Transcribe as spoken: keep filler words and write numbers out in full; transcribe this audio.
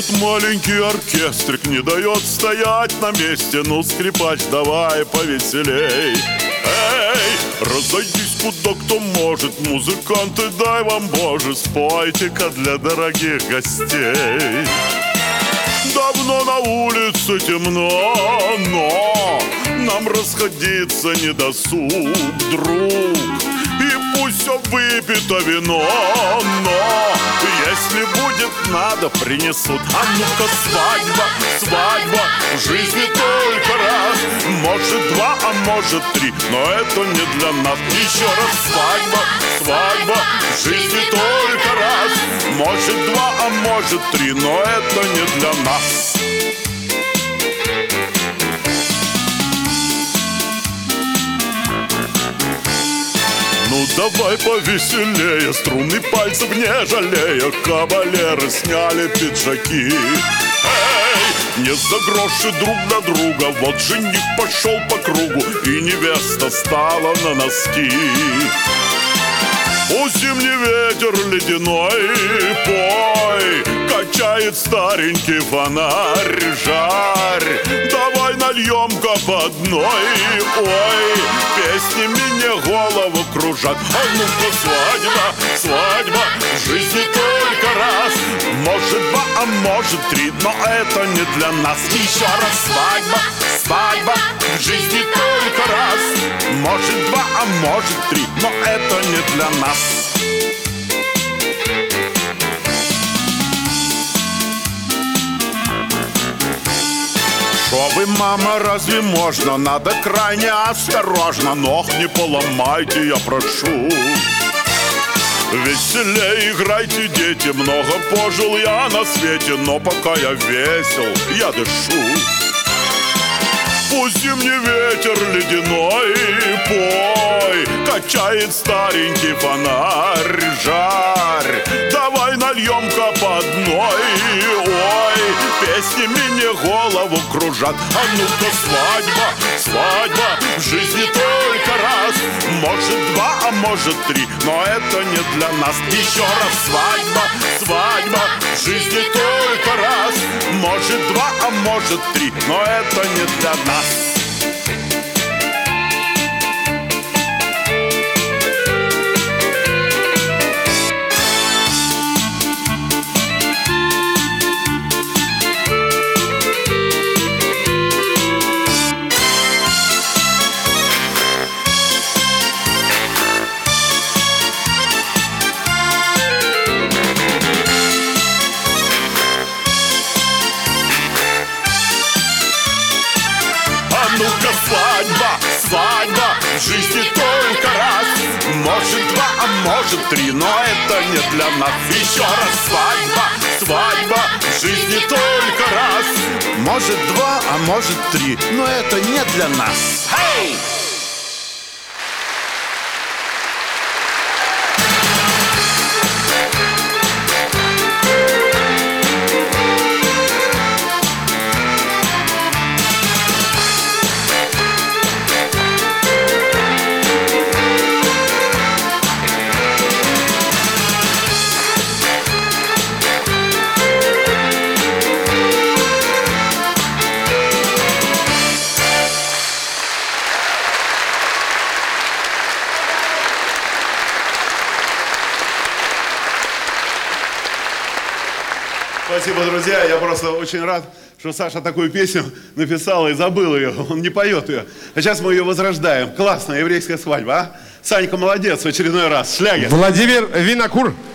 Этот маленький оркестрик не дает стоять на месте. Ну, скрипач, давай повеселей. Эй, разойдись куда кто может. Музыканты, дай вам, Боже, спойте-ка для дорогих гостей. Давно на улице темно, но нам расходиться не досуг, друг. И пусть все выпито вино, но если будет надо, принесут. А ну-ка свадьба, свадьба, в жизни только раз. Может два, а может три, но это не для нас. Еще раз свадьба, свадьба, в жизни только раз. Может два, а может три, но это не для нас. Ну давай повеселее, струны пальцев не жалея. Кавалеры сняли пиджаки. Эй, не за гроши друг на друга. Вот жених пошел по кругу, и невеста стала на носки. О, зимний ветер ледяной, пой, качает старенький фонарь, жарь. Давай нальем-ка по одной, ой, песнями мне голову кружат. А ну-ка свадьба, свадьба, в жизни только раз. Может два, а может три, но это не для нас. Еще раз свадьба, свадьба, в жизни только раз. Может два, а может три, но это не для нас. Шо вы, мама, разве можно? Надо крайне осторожно. Ног не поломайте, я прошу. Веселее играйте, дети. Много пожил я на свете, но пока я весел, я дышу. Пусть зимний ветер ледяной, пой, качает старенький фонарь, жарь. Давай нальем-ка по одной, ой, песни мне голову кружат. А ну-ка свадьба, свадьба, в жизни только раз. Может два, а может три, но это не для нас. Еще раз свадьба, свадьба, в жизни только раз. Может два, а может три, но это не для нас. Ну-ка свадьба, свадьба, в жизни только раз. Может два, а может три, но это не для нас. Еще раз свадьба, свадьба, в жизни только раз. Может два, а может три, но это не для нас. Hey! Спасибо, друзья. Я просто очень рад, что Саша такую песню написал и забыл ее. Он не поет ее. А сейчас мы ее возрождаем. Классная еврейская свадьба, а? Санька молодец в очередной раз. Шлягер. Владимир Винокур.